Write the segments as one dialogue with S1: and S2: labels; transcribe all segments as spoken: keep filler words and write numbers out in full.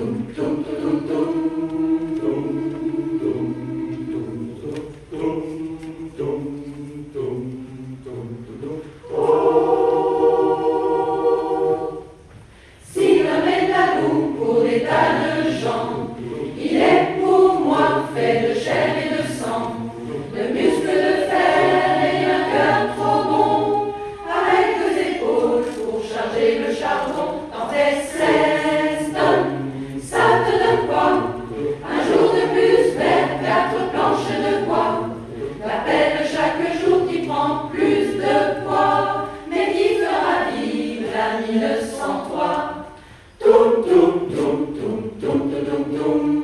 S1: S'il ramène la roue pour des tas de gens, il est pour moi fait de chair et de sang, de muscles de fer et un cœur trop bon, avec deux épaules pour charger le charbon. T'en fais seize tonnes, ça te donne quoi? Un jour de plus vers quatre planches de bois. La peine chaque jour qui prend plus de poids, mais qui fera vivre la mille sans toi. Toum toum toum toum toum toum toum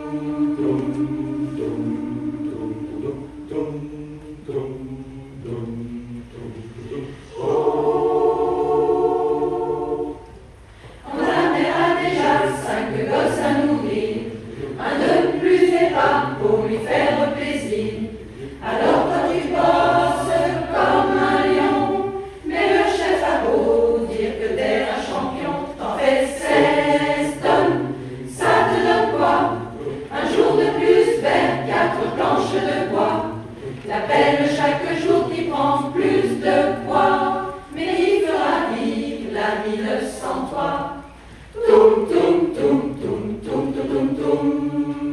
S1: on a déjà cinq gosses à nourrir, un de plus n'est pas pour lui faire plaisir. Alors toi tu bosses comme un lion, mais le chef a beau dire que t'es un champion. T'en fais seize tonnes, ça te donne quoi? Un jour de plus vers quatre planches de bois. La peine chaque jour qui prend plus de poids, mais il fera vivre la mille sans toi. Toum toum toum toum toum toum toum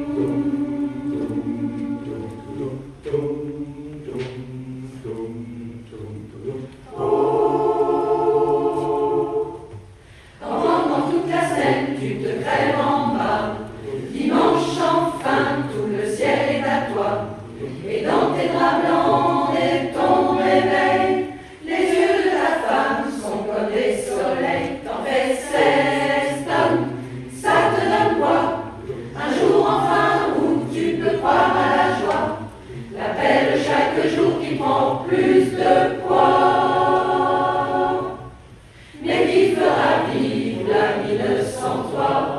S1: pendant toute la semaine, tu te crèves en bas. Dimanche, enfin, tout le ciel est à toi. Et dans tes draps blancs et ton réveil, les yeux de ta femme sont comme des soleils. T'en fais seize tonnes, ça te donne quoi? Un jour enfin où tu peux croire à la joie. La belle chaque jour qui prend plus de poids, mais qui fera vivre la mille sans toi.